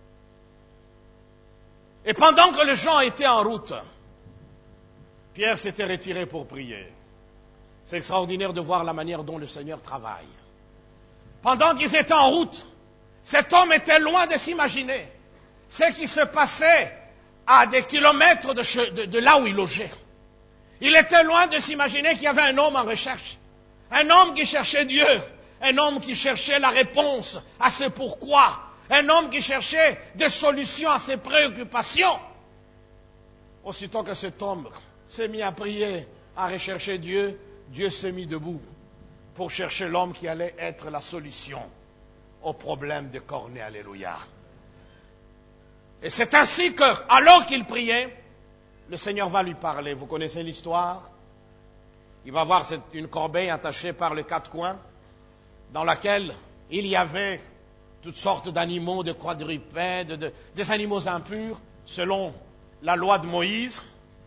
S1: Et pendant que les gens étaient en route, Pierre s'était retiré pour prier. C'est extraordinaire de voir la manière dont le Seigneur travaille. Pendant qu'ils étaient en route, cet homme était loin de s'imaginer ce qui se passait à des kilomètres de, che- de, de là où il logeait. Il était loin de s'imaginer qu'il y avait un homme en recherche. Un homme qui cherchait Dieu. Un homme qui cherchait la réponse à ses pourquoi. Un homme qui cherchait des solutions à ses préoccupations. Aussitôt que cet homme s'est mis à prier, à rechercher Dieu, Dieu s'est mis debout pour chercher l'homme qui allait être la solution au problème de Corneille. Alléluia. Et c'est ainsi que, alors qu'il priait, le Seigneur va lui parler. Vous connaissez l'histoire? Il va voir cette, une corbeille attachée par les quatre coins, dans laquelle il y avait toutes sortes d'animaux, de quadrupèdes, de, des animaux impurs, selon la loi de Moïse.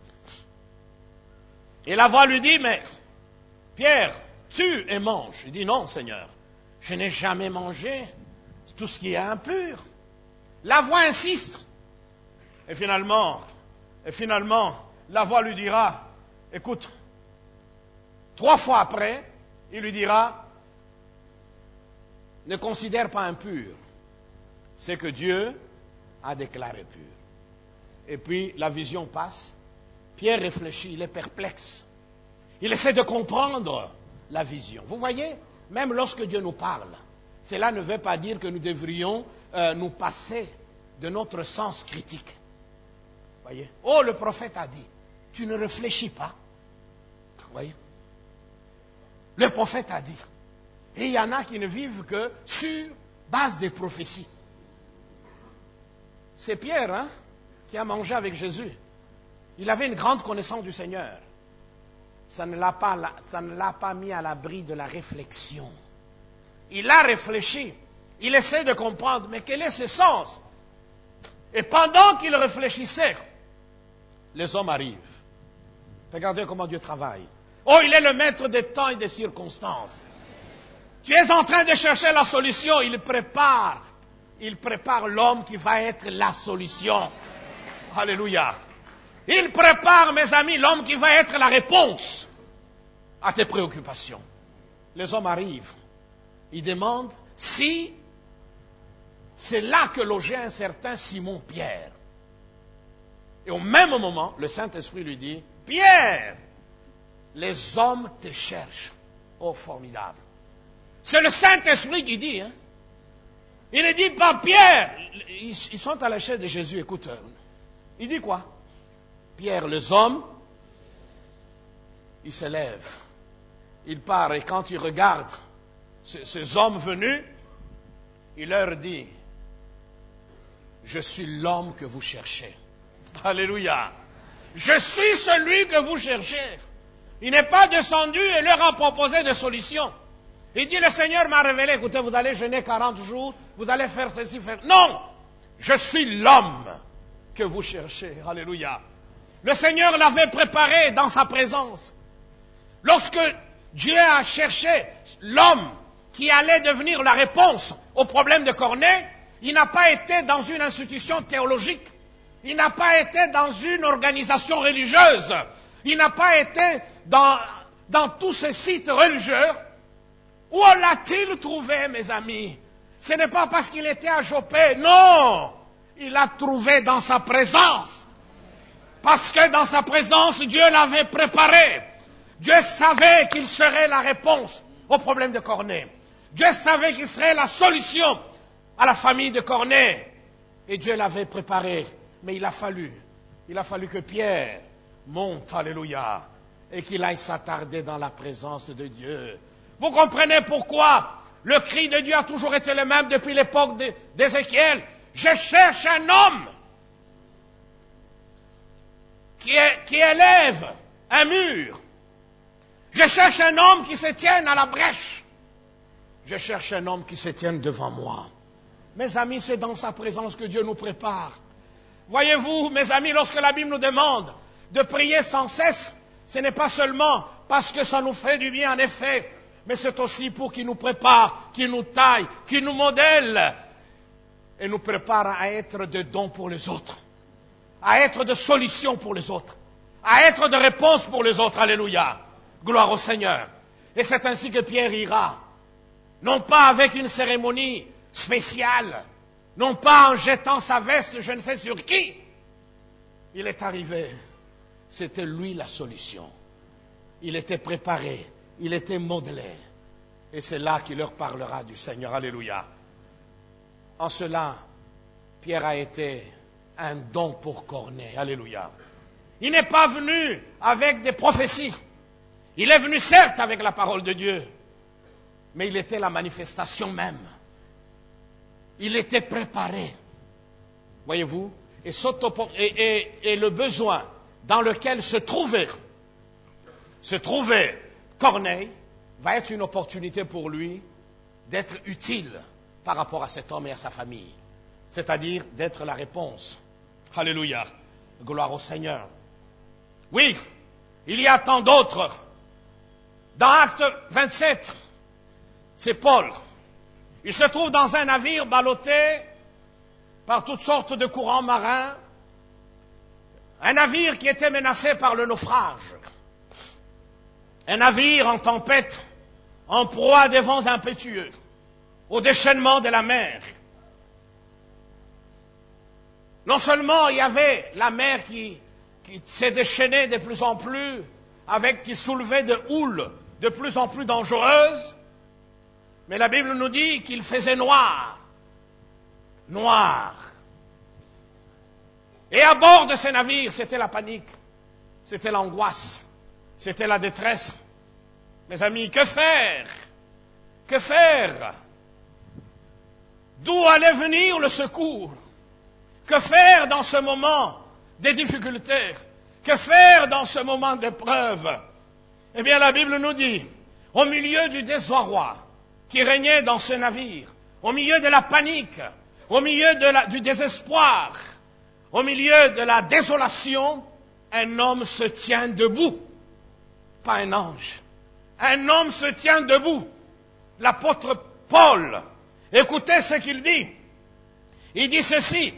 S1: Et la voix lui dit, mais Pierre, tue et mange. Il dit, non, Seigneur, je n'ai jamais mangé tout ce qui est impur. La voix insiste. Et finalement, et finalement, la voix lui dira, écoute, trois fois après, il lui dira, ne considère pas impur ce que Dieu a déclaré pur. Et puis la vision passe. Pierre réfléchit, il est perplexe. Il essaie de comprendre la vision. Vous voyez, même lorsque Dieu nous parle, cela ne veut pas dire que nous devrions euh, nous passer de notre sens critique. Voyez? Oh, le prophète a dit, tu ne réfléchis pas. Voyez? Le prophète a dit. Et il y en a qui ne vivent que sur base des prophéties. C'est Pierre, hein, qui a mangé avec Jésus. Il avait une grande connaissance du Seigneur. Ça ne l'a pas, ça ne l'a pas mis à l'abri de la réflexion. Il a réfléchi. Il essaie de comprendre, mais quel est ce sens? Et pendant qu'il réfléchissait, les hommes arrivent. Regardez comment Dieu travaille. Oh, il est le maître des temps et des circonstances. Tu es en train de chercher la solution. Il prépare. Il prépare l'homme qui va être la solution. Alléluia. Il prépare, mes amis, l'homme qui va être la réponse à tes préoccupations. Les hommes arrivent. Ils demandent si c'est là que logeait un certain Simon-Pierre. Et au même moment, le Saint-Esprit lui dit, Pierre, les hommes te cherchent. Oh, formidable. C'est le Saint-Esprit qui dit, hein. Il ne dit pas Pierre. Ils sont à la chaise de Jésus, écoute. Il dit quoi? Pierre, les hommes, il se lève. Il part et quand il regarde ces, ces hommes venus, il leur dit, je suis l'homme que vous cherchez. Alléluia. Je suis celui que vous cherchez. Il n'est pas descendu et leur a proposé des solutions. Il dit, le Seigneur m'a révélé, écoutez, vous allez jeûner quarante jours, vous allez faire ceci, faire... Non! Je suis l'homme que vous cherchez. Alléluia. Le Seigneur l'avait préparé dans sa présence. Lorsque Dieu a cherché l'homme qui allait devenir la réponse au problème de Corneille, il n'a pas été dans une institution théologique. Il n'a pas été dans une organisation religieuse. Il n'a pas été dans, dans tous ces sites religieux. Où l'a-t-il trouvé, mes amis? Ce n'est pas parce qu'il était à Joppé. Non! Il l'a trouvé dans sa présence. Parce que dans sa présence, Dieu l'avait préparé. Dieu savait qu'il serait la réponse au problème de Corneille. Dieu savait qu'il serait la solution à la famille de Corneille. Et Dieu l'avait préparé. Mais il a fallu, il a fallu que Pierre monte, alléluia, et qu'il aille s'attarder dans la présence de Dieu. Vous comprenez pourquoi le cri de Dieu a toujours été le même depuis l'époque d'Ézéchiel. Je cherche un homme qui, est, qui élève un mur. Je cherche un homme qui se tienne à la brèche. Je cherche un homme qui se tienne devant moi. Mes amis, c'est dans sa présence que Dieu nous prépare. Voyez-vous, mes amis, lorsque la Bible nous demande de prier sans cesse, ce n'est pas seulement parce que ça nous fait du bien, en effet, mais c'est aussi pour qu'il nous prépare, qu'il nous taille, qu'il nous modèle et nous prépare à être de dons pour les autres, à être de solutions pour les autres, à être de réponse pour les autres. Alléluia. Gloire au Seigneur. Et c'est ainsi que Pierre ira, non pas avec une cérémonie spéciale, non pas en jetant sa veste, je ne sais sur qui. Il est arrivé. C'était lui la solution. Il était préparé. Il était modelé. Et c'est là qu'il leur parlera du Seigneur. Alléluia. En cela, Pierre a été un don pour Corneille. Alléluia. Il n'est pas venu avec des prophéties. Il est venu certes avec la parole de Dieu. Mais il était la manifestation même. Il était préparé. Voyez-vous, et, et, et, et le besoin dans lequel se trouvait, se trouvait Corneille va être une opportunité pour lui d'être utile par rapport à cet homme et à sa famille. C'est-à-dire d'être la réponse. Alléluia. Gloire au Seigneur. Oui, il y a tant d'autres. Dans Acte vingt-sept, c'est Paul Il se trouve dans un navire ballotté par toutes sortes de courants marins, un navire qui était menacé par le naufrage, un navire en tempête, en proie à des vents impétueux, au déchaînement de la mer. Non seulement il y avait la mer qui, qui s'est déchaînée de plus en plus, avec qui soulevait de houles de plus en plus dangereuses, mais la Bible nous dit qu'il faisait noir. Noir. Et à bord de ces navires, c'était la panique, c'était l'angoisse, c'était la détresse. Mes amis, que faire? Que faire? D'où allait venir le secours? Que faire dans ce moment des difficultés? Que faire dans ce moment d'épreuve? Eh bien, la Bible nous dit, au milieu du désarroi qui régnait dans ce navire, au milieu de la panique, au milieu de la, du désespoir, au milieu de la désolation, un homme se tient debout. Pas un ange. Un homme se tient debout. L'apôtre Paul, écoutez ce qu'il dit. Il dit ceci.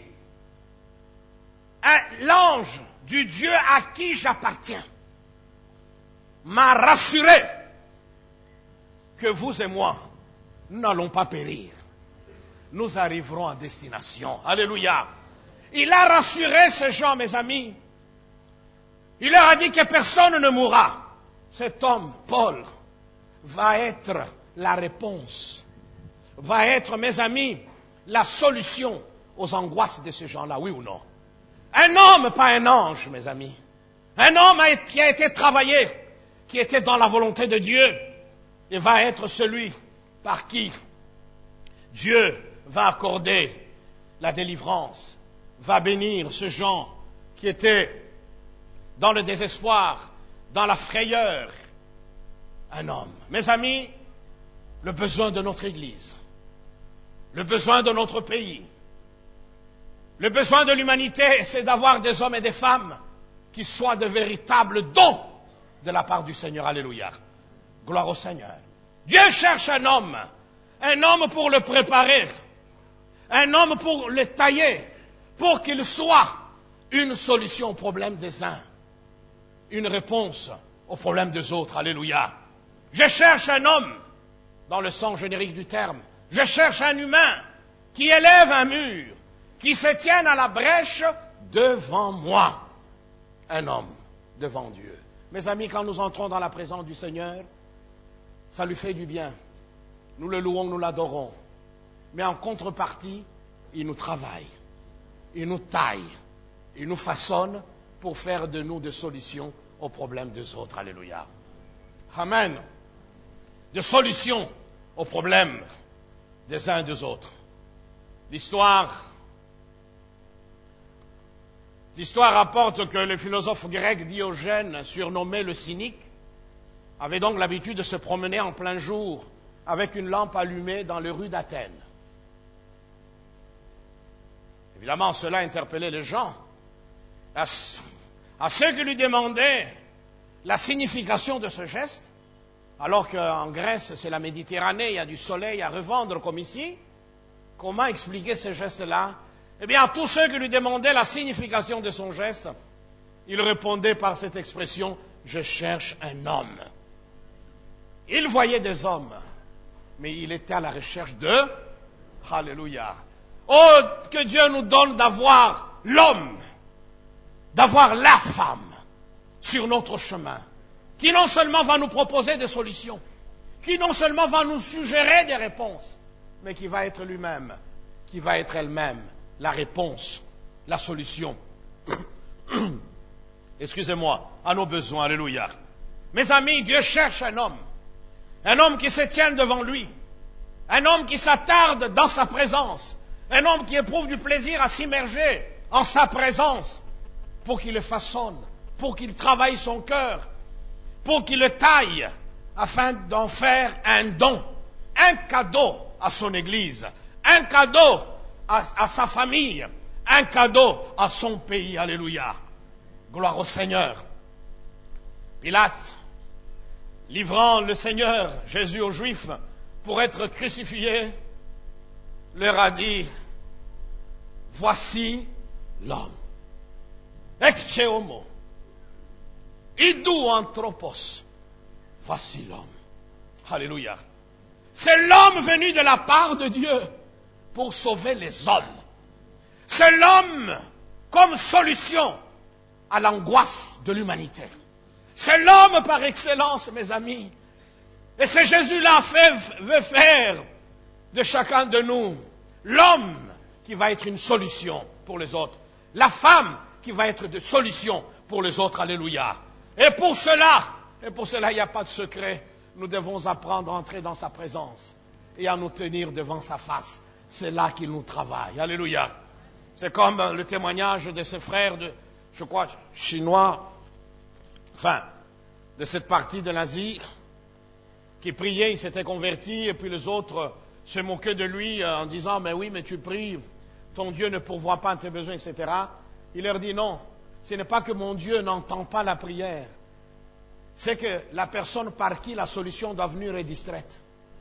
S1: L'ange du Dieu à qui j'appartiens m'a rassuré que vous et moi, nous n'allons pas périr. Nous arriverons à destination. Alléluia. Il a rassuré ces gens, mes amis. Il leur a dit que personne ne mourra. Cet homme, Paul, va être la réponse, va être, mes amis, la solution aux angoisses de ces gens-là, oui ou non? Un homme, pas un ange, mes amis. Un homme qui a été travaillé, qui était dans la volonté de Dieu, et va être celui par qui Dieu va accorder la délivrance, va bénir ce gens qui étaient dans le désespoir, dans la frayeur. Un homme. Mes amis, le besoin de notre Église, le besoin de notre pays, le besoin de l'humanité, c'est d'avoir des hommes et des femmes qui soient de véritables dons de la part du Seigneur. Alléluia. Gloire au Seigneur. Dieu cherche un homme, un homme pour le préparer, un homme pour le tailler, pour qu'il soit une solution au problème des uns, une réponse au problème des autres. Alléluia. Je cherche un homme, dans le sens générique du terme, je cherche un humain qui élève un mur, qui se tienne à la brèche devant moi. Un homme devant Dieu. Mes amis, quand nous entrons dans la présence du Seigneur, ça lui fait du bien. Nous le louons, nous l'adorons. Mais en contrepartie, il nous travaille, il nous taille, il nous façonne pour faire de nous des solutions aux problèmes des autres. Alléluia. Amen. Des solutions aux problèmes des uns et des autres. L'histoire, l'histoire rapporte que le philosophe grec Diogène, surnommé le cynique, avait donc l'habitude de se promener en plein jour avec une lampe allumée dans les rues d'Athènes. Évidemment, cela interpellait les gens. À, à ceux qui lui demandaient la signification de ce geste, alors qu'en Grèce, c'est la Méditerranée, il y a du soleil à revendre comme ici, comment expliquer ce geste-là? Eh bien, à tous ceux qui lui demandaient la signification de son geste, il répondait par cette expression, « Je cherche un homme ». Il voyait des hommes, mais il était à la recherche de... Alléluia. Oh, que Dieu nous donne d'avoir l'homme, d'avoir la femme sur notre chemin, qui non seulement va nous proposer des solutions, qui non seulement va nous suggérer des réponses, mais qui va être lui-même, qui va être elle-même la réponse, la solution. Excusez-moi, à nos besoins. Alléluia. Mes amis, Dieu cherche un homme, un homme qui se tienne devant lui, un homme qui s'attarde dans sa présence, un homme qui éprouve du plaisir à s'immerger en sa présence, pour qu'il le façonne, pour qu'il travaille son cœur, pour qu'il le taille, afin d'en faire un don, un cadeau à son Église, un cadeau à, à sa famille, un cadeau à son pays. Alléluia. Gloire au Seigneur. Pilate, livrant le Seigneur Jésus aux Juifs pour être crucifié, leur a dit, voici l'homme. Ecce homo. Idou anthropos. Voici l'homme. Alléluia. C'est l'homme venu de la part de Dieu pour sauver les hommes. C'est l'homme comme solution à l'angoisse de l'humanité. C'est l'homme par excellence, mes amis. Et c'est Jésus-là fait, veut faire de chacun de nous l'homme qui va être une solution pour les autres. La femme qui va être de solution pour les autres. Alléluia. Et pour cela, et pour cela, il n'y a pas de secret. Nous devons apprendre à entrer dans sa présence et à nous tenir devant sa face. C'est là qu'il nous travaille. Alléluia. C'est comme le témoignage de ces frères de, je crois, chinois, enfin, de cette partie de l'Asie, qui priaient, il s'était converti, et puis les autres se moquaient de lui en disant, mais oui, mais tu pries, ton Dieu ne pourvoit pas à tes besoins, et cetera. Il leur dit, non, ce n'est pas que mon Dieu n'entend pas la prière, c'est que la personne par qui la solution doit venir est distraite.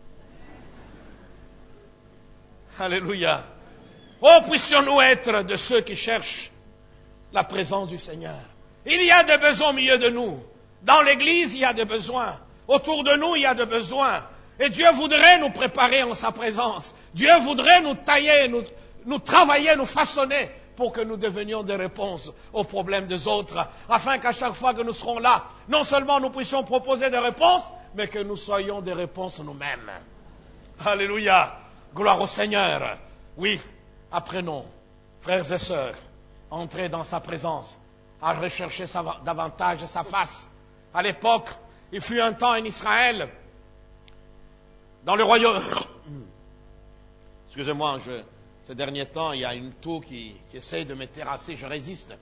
S1: Alléluia. Oh, puissions-nous être de ceux qui cherchent la présence du Seigneur. Il y a des besoins au milieu de nous. Dans l'église, il y a des besoins. Autour de nous, il y a des besoins. Et Dieu voudrait nous préparer en sa présence. Dieu voudrait nous tailler, nous, nous travailler, nous façonner pour que nous devenions des réponses aux problèmes des autres. Afin qu'à chaque fois que nous serons là, non seulement nous puissions proposer des réponses, mais que nous soyons des réponses nous-mêmes. Alléluia. Gloire au Seigneur. Oui, apprenons, frères et sœurs, à entrer dans sa présence, à rechercher sa, davantage sa face. À l'époque, il fut un temps en Israël, dans le royaume... Excusez-moi, je, ces derniers temps, il y a une toux qui, qui essaie de me terrasser, je résiste.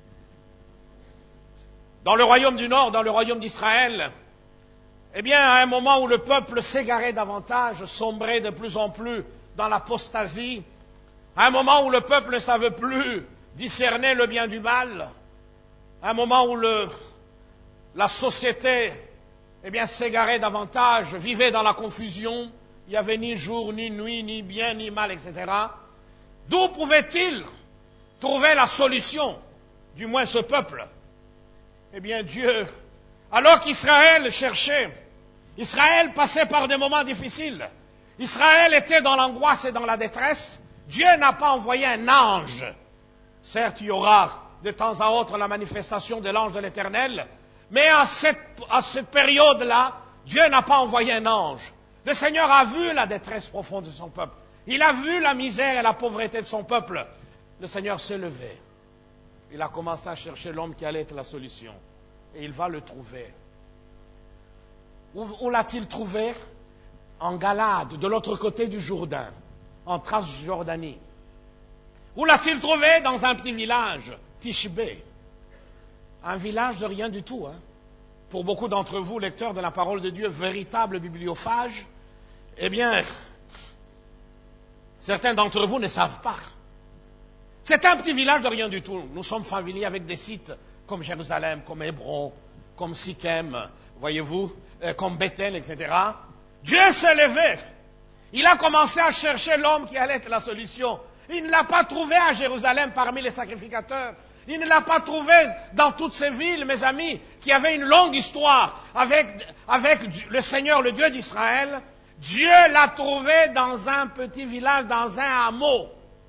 S1: Dans le royaume du Nord, dans le royaume d'Israël, eh bien, à un moment où le peuple s'égarait davantage, sombrait de plus en plus dans l'apostasie, à un moment où le peuple ne savait plus discerner le bien du mal, à un moment où le, la société eh bien, s'égarait davantage, vivait dans la confusion, il n'y avait ni jour, ni nuit, ni bien, ni mal, et cetera. D'où pouvait-il trouver la solution, du moins ce peuple? Eh bien, Dieu, alors qu'Israël cherchait, Israël passait par des moments difficiles, Israël était dans l'angoisse et dans la détresse, Dieu n'a pas envoyé un ange. Certes, il y aura de temps à autre la manifestation de l'ange de l'Éternel, mais à cette, à cette période-là, Dieu n'a pas envoyé un ange. Le Seigneur a vu la détresse profonde de son peuple. Il a vu la misère et la pauvreté de son peuple. Le Seigneur s'est levé. Il a commencé à chercher l'homme qui allait être la solution. Et il va le trouver. Où, où l'a-t-il trouvé? En Galade, de l'autre côté du Jourdain, en Transjordanie. Où l'a-t-il trouvé? Dans un petit village, Tishbé. Un village de rien du tout. Hein. Pour beaucoup d'entre vous, lecteurs de la parole de Dieu, véritables bibliophages, eh bien, certains d'entre vous ne savent pas. C'est un petit village de rien du tout. Nous sommes familiers avec des sites comme Jérusalem, comme Hébron, comme Sichem, voyez-vous, comme Bethel, et cetera. Dieu s'est levé. Il a commencé à chercher l'homme qui allait être la solution. Il ne l'a pas trouvé à Jérusalem parmi les sacrificateurs. Il ne l'a pas trouvé dans toutes ces villes, mes amis, qui avaient une longue histoire avec, avec le Seigneur, le Dieu d'Israël. Dieu l'a trouvé dans un petit village, dans un hameau.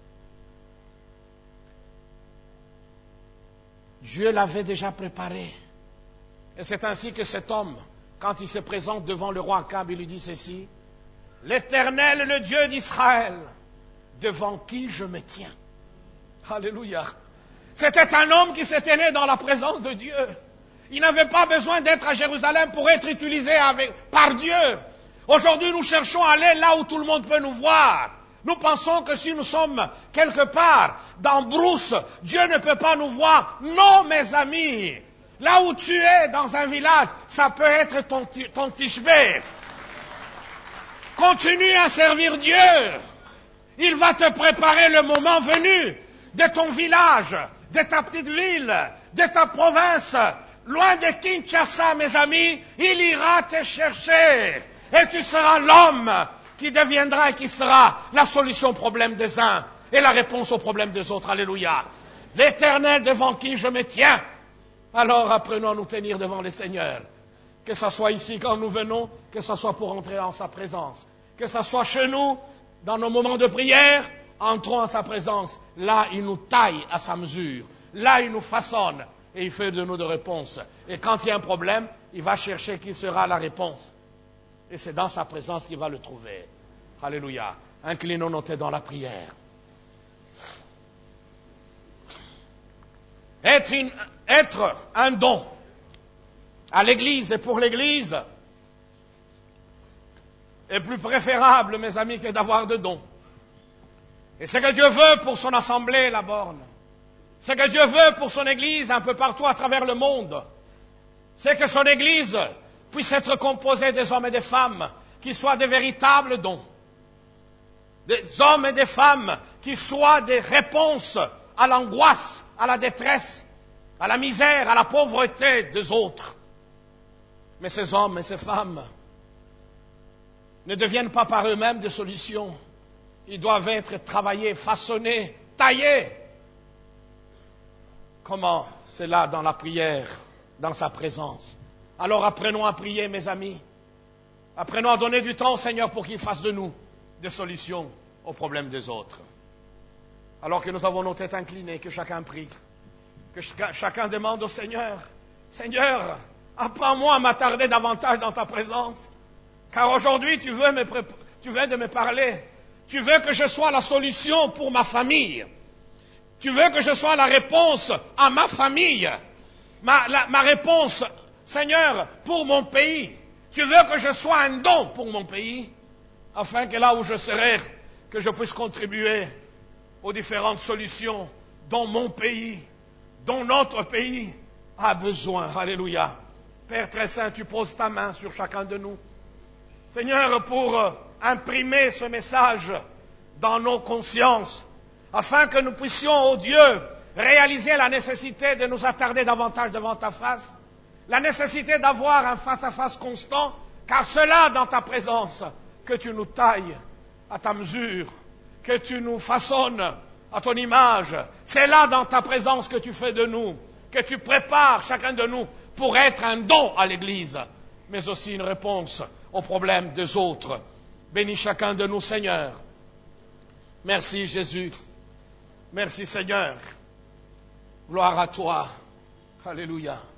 S1: Dieu l'avait déjà préparé. Et c'est ainsi que cet homme, quand il se présente devant le roi Akab, il lui dit ceci: l'Éternel, le Dieu d'Israël, devant qui je me tiens. Alléluia. C'était un homme qui s'était né dans la présence de Dieu. Il n'avait pas besoin d'être à Jérusalem pour être utilisé avec, par Dieu. Aujourd'hui, nous cherchons à aller là où tout le monde peut nous voir. Nous pensons que si nous sommes quelque part dans brousse, Dieu ne peut pas nous voir. Non, mes amis. Là où tu es, dans un village, ça peut être ton, ton Tishbé. Continue à servir Dieu. Il va te préparer le moment venu de ton village, de ta petite ville, de ta province, loin de Kinshasa, mes amis. Il ira te chercher. Et tu seras l'homme qui deviendra et qui sera la solution au problème des uns et la réponse au problème des autres. Alléluia. L'Éternel devant qui je me tiens. Alors apprenons à nous tenir devant le Seigneur. Que ce soit ici quand nous venons, que ce soit pour entrer en sa présence. Que ce soit chez nous, dans nos moments de prière, entrons en sa présence. Là, il nous taille à sa mesure. Là, il nous façonne et il fait de nous de réponses. Et quand il y a un problème, il va chercher qui sera la réponse. Et c'est dans sa présence qu'il va le trouver. Alléluia. Inclinons nos têtes dans la prière. Être, une, être un don à l'Église et pour l'Église est plus préférable, mes amis, que d'avoir de dons. Et ce que Dieu veut pour son assemblée, la borne, ce que Dieu veut pour son Église un peu partout à travers le monde, c'est que son Église puisse être composée des hommes et des femmes qui soient des véritables dons. Des hommes et des femmes qui soient des réponses à l'angoisse, à la détresse, à la misère, à la pauvreté des autres. Mais ces hommes et ces femmes ne deviennent pas par eux-mêmes des solutions. Ils doivent être travaillés, façonnés, taillés. Comment? C'est là dans la prière, dans sa présence. Alors apprenons à prier, mes amis. Apprenons à donner du temps au Seigneur pour qu'il fasse de nous des solutions aux problèmes des autres. Alors que nous avons nos têtes inclinées, que chacun prie, que chacun demande au Seigneur, Seigneur, apprends-moi à m'attarder davantage dans ta présence, car aujourd'hui tu veux, me pré- tu veux de me parler, tu veux que je sois la solution pour ma famille, tu veux que je sois la réponse à ma famille, ma, la, ma réponse, Seigneur, pour mon pays, tu veux que je sois un don pour mon pays, afin que là où je serai, que je puisse contribuer aux différentes solutions dont mon pays, dont notre pays a besoin. Alléluia. Père très saint, tu poses ta main sur chacun de nous. Seigneur, pour imprimer ce message dans nos consciences, afin que nous puissions, ô Dieu, réaliser la nécessité de nous attarder davantage devant ta face, la nécessité d'avoir un face-à-face constant, car c'est là, dans ta présence, que tu nous tailles à ta mesure, que tu nous façonnes à ton image. C'est là, dans ta présence, que tu fais de nous, que tu prépares chacun de nous pour être un don à l'Église, mais aussi une réponse aux problèmes des autres. Bénis chacun de nous, Seigneur. Merci, Jésus. Merci, Seigneur. Gloire à toi. Alléluia.